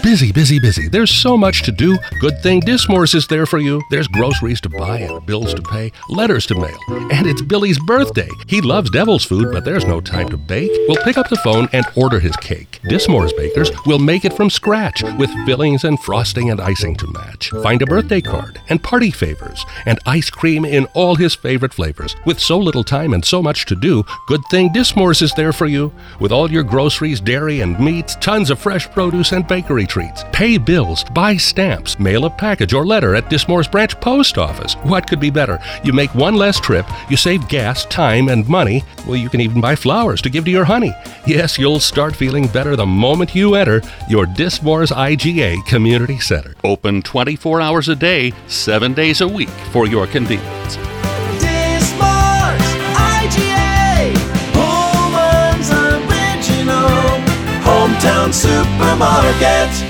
Busy, busy, busy. There's so much to do. Good thing Dismores is there for you. There's groceries to buy and bills to pay, letters to mail. And it's Billy's birthday. He loves devil's food, but there's no time to bake. We'll pick up the phone and order his cake. Dismores bakers will make it from scratch with fillings and frosting and icing to match. Find a birthday card and party favors and ice cream in all his favorite flavors. With so little time and so much to do, good thing Dismores is there for you. With all your groceries, dairy and meats, tons of fresh produce and bakery treats. Pay bills, buy stamps, mail a package or letter at Dismores Branch Post Office. What could be better? You make one less trip, you save gas, time, and money. Well, you can even buy flowers to give to your honey. Yes, you'll start feeling better the moment you enter your Dismores IGA Community Center. Open 24 hours a day, 7 days a week for your convenience. Dismores IGA, Pullman's original hometown supermarket.